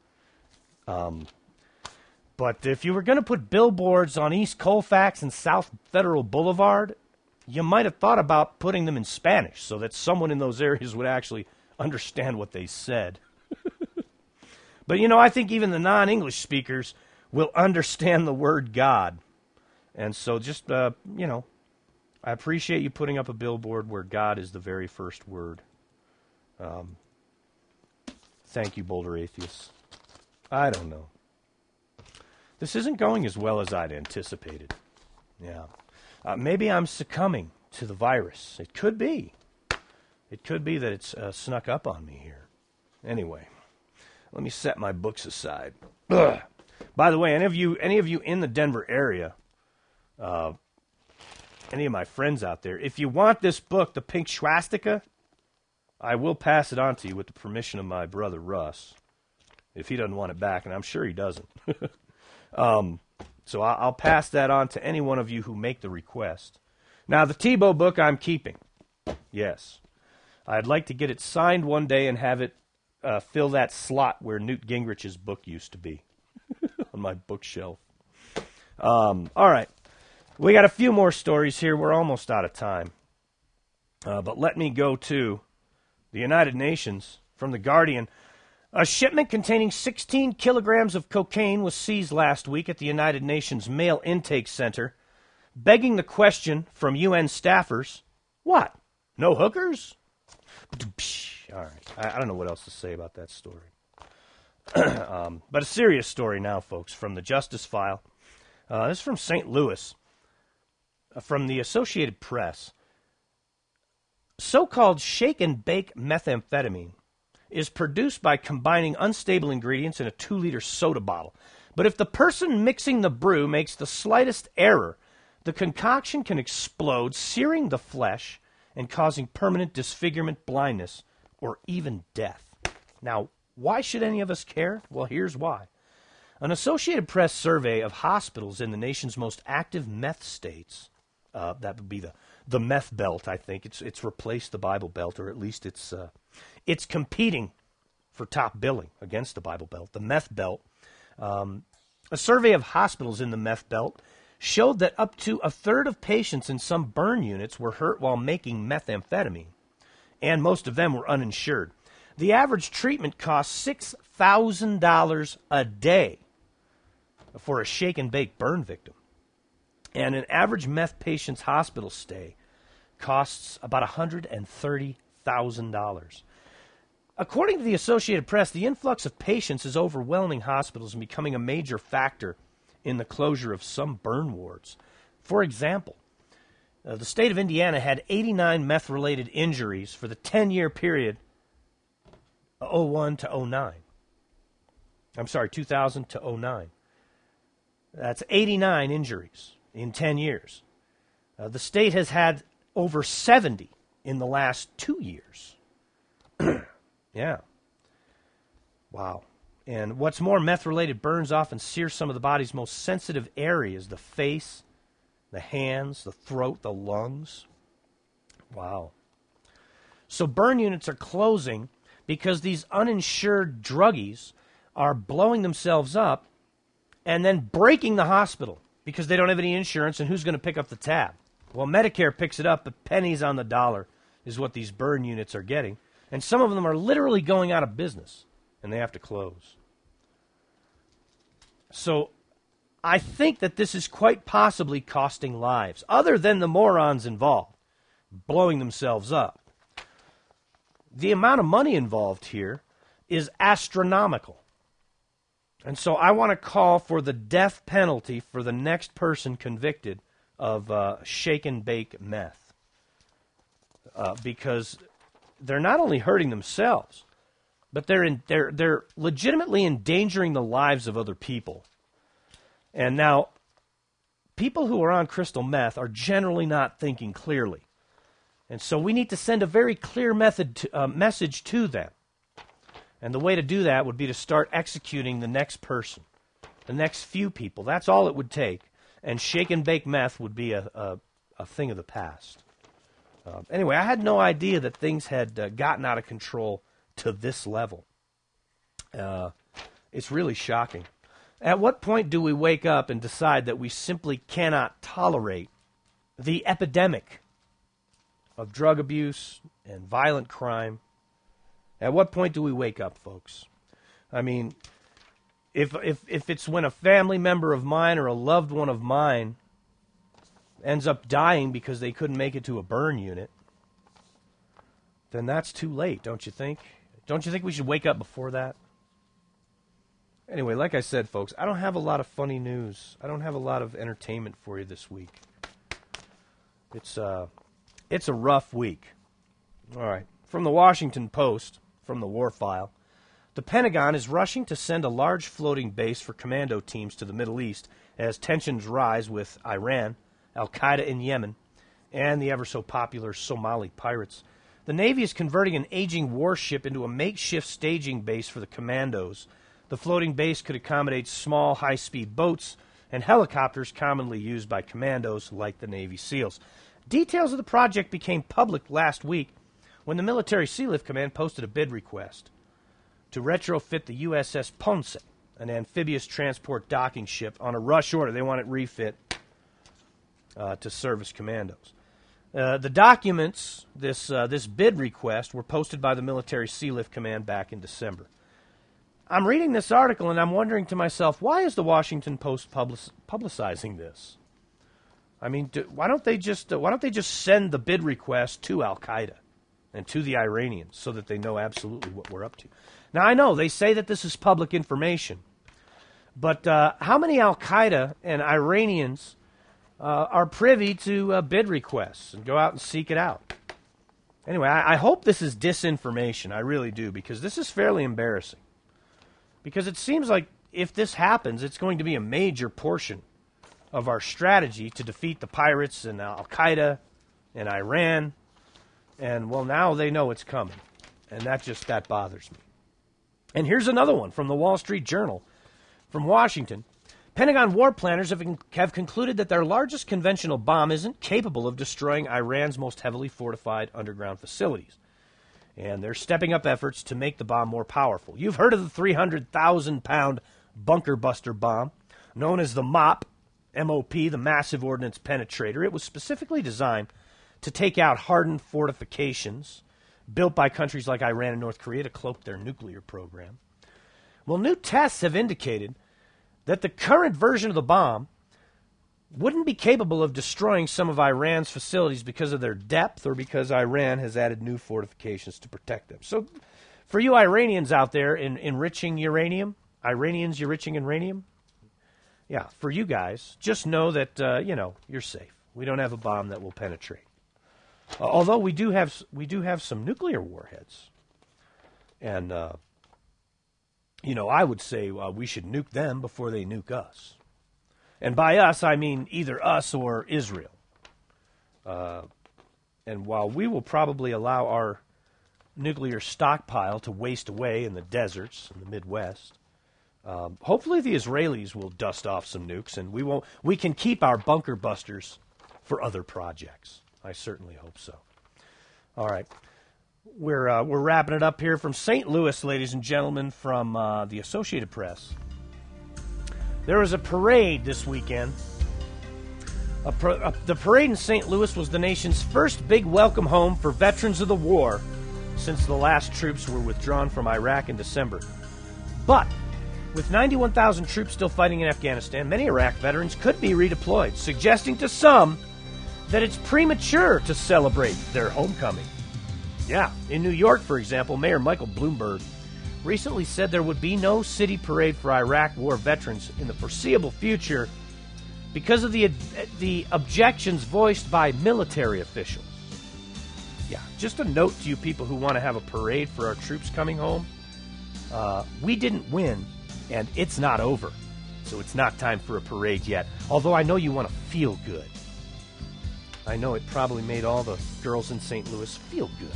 But if you were going to put billboards on East Colfax and South Federal Boulevard, you might have thought about putting them in Spanish so that someone in those areas would actually understand what they said. But, I think even the non-English speakers will understand the word God. And so just, I appreciate you putting up a billboard where God is the very first word. Thank you, Boulder Atheists. I don't know. This isn't going as well as I'd anticipated. Yeah. Maybe I'm succumbing to the virus. It could be. It could be that it's snuck up on me here. Anyway, let me set my books aside. Ugh. By the way, any of you in the Denver area, any of my friends out there, if you want this book, The Pink Swastika, I will pass it on to you with the permission of my brother Russ, if he doesn't want it back, and I'm sure he doesn't. So I'll pass that on to any one of you who make the request. Now, the Tebow book I'm keeping. Yes. I'd like to get it signed one day and have it fill that slot where Newt Gingrich's book used to be on my bookshelf. All right. We got a few more stories here. We're almost out of time. But let me go to the United Nations from The Guardian. A shipment containing 16 kilograms of cocaine was seized last week at the United Nations Mail Intake Center, begging the question from UN staffers, what, no hookers? All right, I don't know what else to say about that story. But a serious story now, folks, from the Justice File. This is from St. Louis, from the Associated Press. So-called shake-and-bake methamphetamine is produced by combining unstable ingredients in a 2-liter soda bottle. But if the person mixing the brew makes the slightest error, the concoction can explode, searing the flesh and causing permanent disfigurement, blindness, or even death. Now, why should any of us care? Well, here's why. An Associated Press survey of hospitals in the nation's most active meth states, that would be the meth belt, I think. It's replaced the Bible Belt, or at least it's competing for top billing against the Bible Belt, the meth belt. A survey of hospitals in the meth belt showed that up to a third of patients in some burn units were hurt while making methamphetamine, and most of them were uninsured. The average treatment cost $6,000 a day for a shake-and-bake burn victim. And an average meth patient's hospital stay costs about $130,000. According to the Associated Press, the influx of patients is overwhelming hospitals and becoming a major factor in the closure of some burn wards. For example, the state of Indiana had 89 meth-related injuries for the 10-year period 2000 to 09. That's 89 injuries in 10 years. The state has had over 70 in the last 2 years. Yeah. Wow. And what's more, meth-related burns often sear some of the body's most sensitive areas, the face, the hands, the throat, the lungs. Wow. So burn units are closing because these uninsured druggies are blowing themselves up and then breaking the hospital because they don't have any insurance, and who's going to pick up the tab? Well, Medicare picks it up, but pennies on the dollar is what these burn units are getting. And some of them are literally going out of business, and they have to close. So I think that this is quite possibly costing lives, other than the morons involved, blowing themselves up. The amount of money involved here is astronomical. And so I want to call for the death penalty for the next person convicted of shake-and-bake meth. Because they're not only hurting themselves, but they're legitimately endangering the lives of other people. And now, people who are on crystal meth are generally not thinking clearly. And so we need to send a very clear message to them. And the way to do that would be to start executing the next person, the next few people. That's all it would take. And shake-and-bake meth would be a thing of the past. Anyway, I had no idea that things had gotten out of control to this level. It's really shocking. At what point do we wake up and decide that we simply cannot tolerate the epidemic of drug abuse and violent crime? At what point do we wake up, folks? I mean, if it's when a family member of mine or a loved one of mine ends up dying because they couldn't make it to a burn unit, then that's too late, don't you think? Don't you think we should wake up before that? Anyway, like I said, folks, I don't have a lot of funny news. I don't have a lot of entertainment for you this week. It's a rough week. All right. From the Washington Post, from the War File, the Pentagon is rushing to send a large floating base for commando teams to the Middle East as tensions rise with Iran, Al-Qaeda in Yemen, and the ever-so-popular Somali pirates. The Navy is converting an aging warship into a makeshift staging base for the commandos. The floating base could accommodate small, high-speed boats and helicopters commonly used by commandos like the Navy SEALs. Details of the project became public last week when the Military Sealift Command posted a bid request to retrofit the USS Ponce, an amphibious transport docking ship, on a rush order. They want it refit to service commandos. The documents, this bid request, were posted by the Military Sealift Command back in December. I'm reading this article and I'm wondering to myself, why is the Washington Post publicizing this? I mean, why don't they just send the bid request to Al-Qaeda? and to the Iranians so that they know absolutely what we're up to. Now, I know they say that this is public information, but how many Al-Qaeda and Iranians are privy to bid requests and go out and seek it out? Anyway, I hope this is disinformation. I really do, because this is fairly embarrassing. Because it seems like if this happens, it's going to be a major portion of our strategy to defeat the pirates and Al-Qaeda and Iran. And, well, now they know it's coming. And that bothers me. And here's another one from the Wall Street Journal from Washington. Pentagon war planners have concluded that their largest conventional bomb isn't capable of destroying Iran's most heavily fortified underground facilities. And they're stepping up efforts to make the bomb more powerful. You've heard of the 300,000-pound bunker buster bomb, known as the MOP, M-O-P, the Massive Ordnance Penetrator. It was specifically designed to take out hardened fortifications built by countries like Iran and North Korea to cloak their nuclear program. Well, new tests have indicated that the current version of the bomb wouldn't be capable of destroying some of Iran's facilities because of their depth or because Iran has added new fortifications to protect them. So for you Iranians out there enriching uranium, Iranians enriching uranium, yeah, for you guys, just know that, you're safe. We don't have a bomb that will penetrate. Although we do have some nuclear warheads. And, I would say we should nuke them before they nuke us. And by us, I mean either us or Israel. And while we will probably allow our nuclear stockpile to waste away in the deserts in the Midwest, hopefully the Israelis will dust off some nukes, and we can keep our bunker busters for other projects. I certainly hope so. All right. We're wrapping it up here from St. Louis, ladies and gentlemen, from the Associated Press. There was a parade this weekend. The parade in St. Louis was the nation's first big welcome home for veterans of the war since the last troops were withdrawn from Iraq in December. But with 91,000 troops still fighting in Afghanistan, many Iraq veterans could be redeployed, suggesting to some that it's premature to celebrate their homecoming. Yeah, in New York, for example, Mayor Michael Bloomberg recently said there would be no city parade for Iraq war veterans in the foreseeable future because of the objections voiced by military officials. Yeah, just a note to you people who want to have a parade for our troops coming home. We didn't win, and it's not over. So it's not time for a parade yet, although I know you want to feel good. I know it probably made all the girls in St. Louis feel good.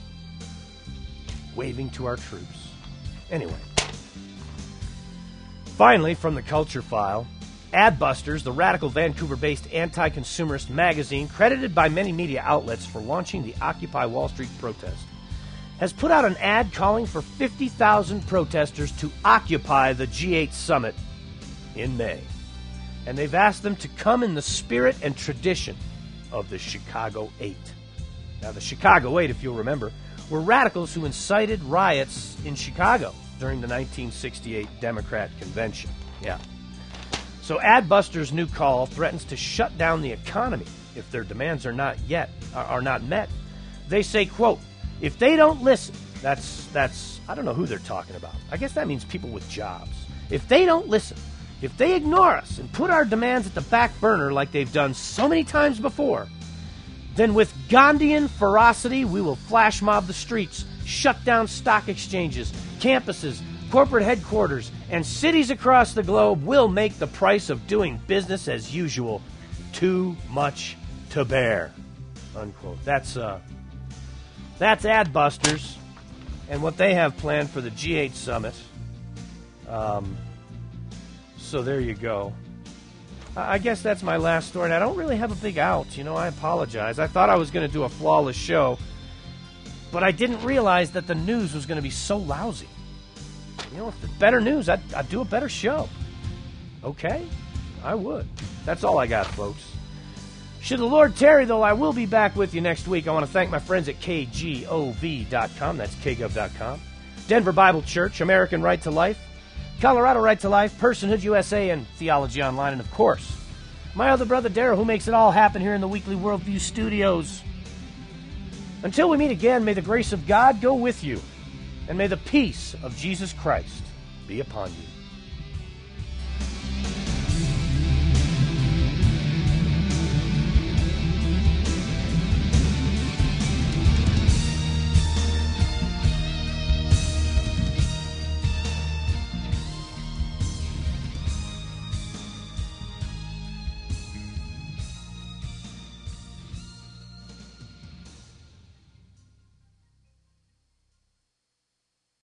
Waving to our troops. Anyway. Finally, from the Culture File, Adbusters, the radical Vancouver-based anti-consumerist magazine, credited by many media outlets for launching the Occupy Wall Street protest, has put out an ad calling for 50,000 protesters to occupy the G8 summit in May. And they've asked them to come in the spirit and tradition of the Chicago 8. Now, the Chicago 8, if you'll remember, were radicals who incited riots in Chicago during the 1968 Democrat Convention. Yeah. So Adbusters' new call threatens to shut down the economy if their demands are not met. They say, quote, if they don't listen, that's I don't know who they're talking about. I guess that means people with jobs. If they don't listen, if they ignore us and put our demands at the back burner like they've done so many times before, then with Gandhian ferocity, we will flash mob the streets, shut down stock exchanges, campuses, corporate headquarters, and cities across the globe will make the price of doing business as usual too much to bear. Unquote. That's Adbusters and what they have planned for the G8 summit. So there you go. I guess that's my last story, and I don't really have a big out. I apologize. I thought I was going to do a flawless show, but I didn't realize that the news was going to be so lousy. If it's better news, I'd do a better show. Okay? I would. That's all I got, folks. Should the Lord tarry, though, I will be back with you next week. I want to thank my friends at KGOV.com. That's KGov.com. Denver Bible Church, American Right to Life, Colorado Right to Life, Personhood USA, and Theology Online. And, of course, my other brother, Darrell, who makes it all happen here in the Weekly Worldview Studios. Until we meet again, may the grace of God go with you, and may the peace of Jesus Christ be upon you.